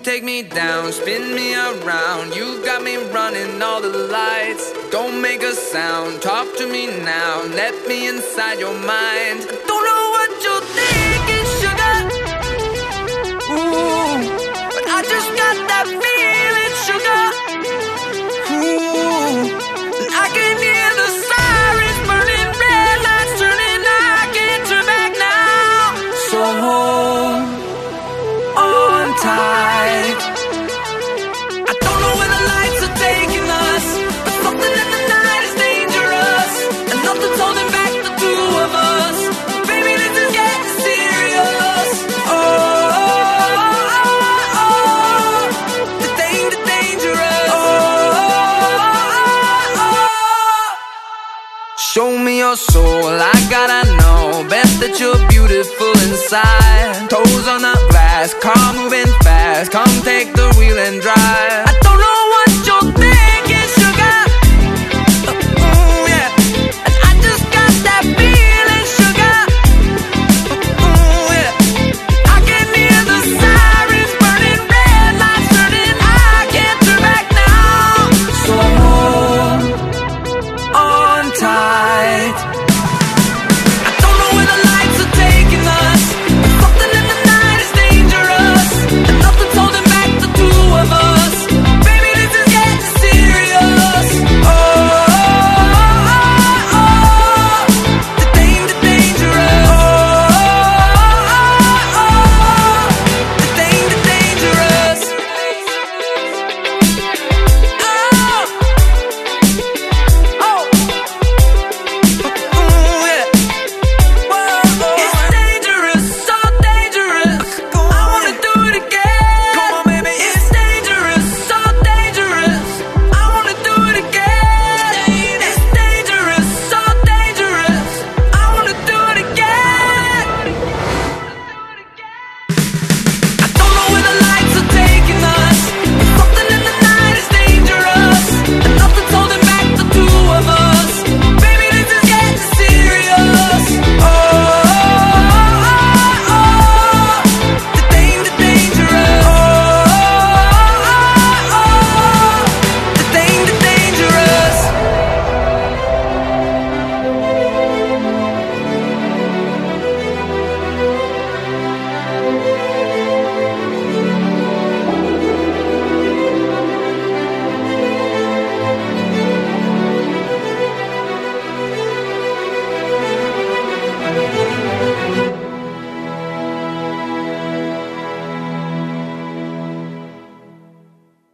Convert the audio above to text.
take me down, spin me around. You got me running all the lights. Don't make a sound, talk to me now. Let me inside your mind. Don't know what you're thinking, sugar. Ooh, but I just got that feeling, sugar. Ooh, and I can hear the sirens burning, red lights turning. I can't turn back now. So hold on tight. I don't know where the lights are taking us, but something in the night is dangerous, and nothing's holding back the two of us. Baby, this is getting serious. The dangerous. Show me your soul, I gotta know. Best that you're beautiful inside. Toes on the glass, car moving fast. Come take the wheel and drive. I don't know